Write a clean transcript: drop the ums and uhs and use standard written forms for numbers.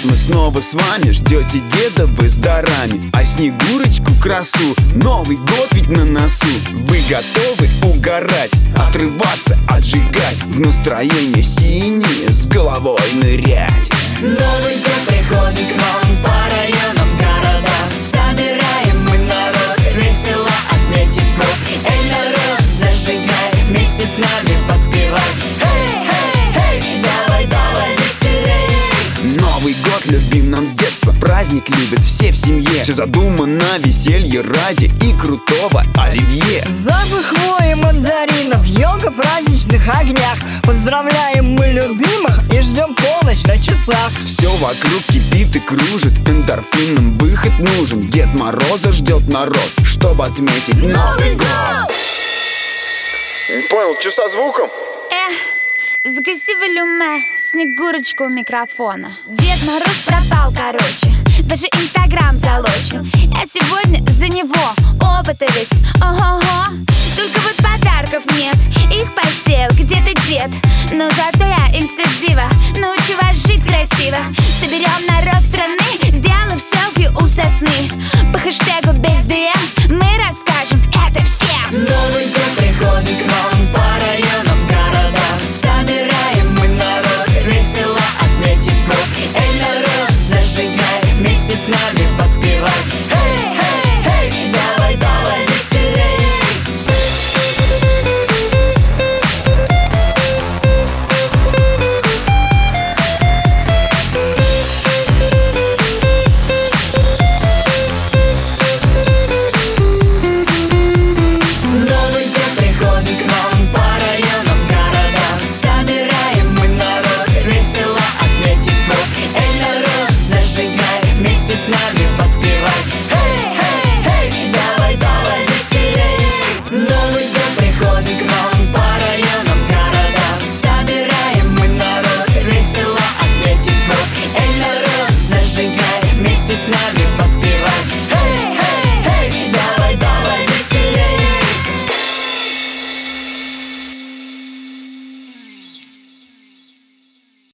мы снова с вами. Ждете деда вы с дарами, а Снегурочку красу. Новый год ведь на носу. Вы готовы угорать, отрываться, отжигать, в настроение синее с головой нырять? Новый год приходит к нам по районам города. Собираем мы народ, весело отметить год. Эй, народ, зажигай, вместе с нами подпевай. Эй, эй, эй, давай, давай, веселей. Новый год любим нам с детства, праздник любят все в семье. Все задумано веселье ради и крутого оливье. Запах хвои, мандаринов, йога, праздничных огнях. Поздравляем мы любимых и ждем полночь на часах. Все вокруг кипит и кружит, эндорфином выход нужен. Дед Мороза ждет народ, чтобы отметить Новый год. Не понял, что со звуком? Загаси волюме, Снегурочка у микрофона. Дед Мороз пропал, короче, даже Инстаграм залочил. Я сегодня за него, опыта ведь, ого-го. Только вот подарков нет, их посеял где-то дед. Но зато я инстадива, научу вас жить красиво. Соберем народ страны, сделав селфи у сосны. По хэштегу без ДМ мы